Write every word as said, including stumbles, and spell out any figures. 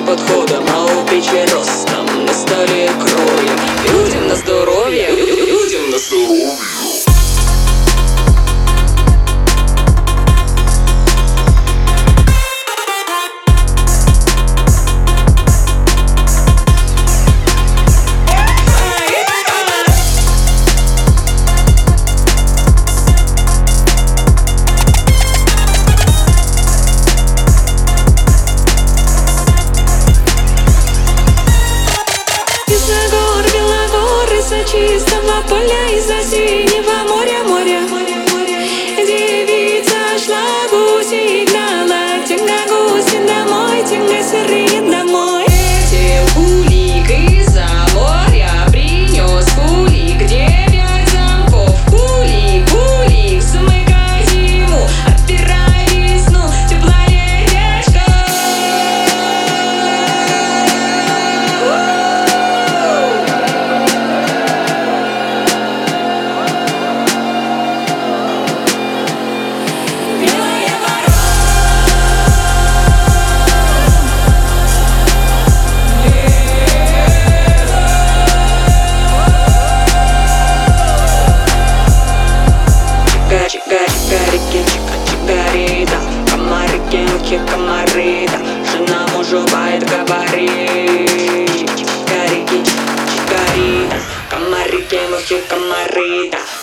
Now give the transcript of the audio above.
подходом, а у печи ростом. На столе кроем, людям на здоровье, людям на здоровье. Чистого поля из-за синего моря, моря. Девица шла, гуси гнала, тенга гуси домой, тенга сырые домой. Эти кулик из-за моря принес кулик, девять замков. Кулик, кулик, смыкай зиму, отпирай весну, теплая речка. Чигарики, чика-чигарита, комарики, мухи, комарита, жена мужу бает говорит. Чигарики, чигарита, комарики, мухи, комарита.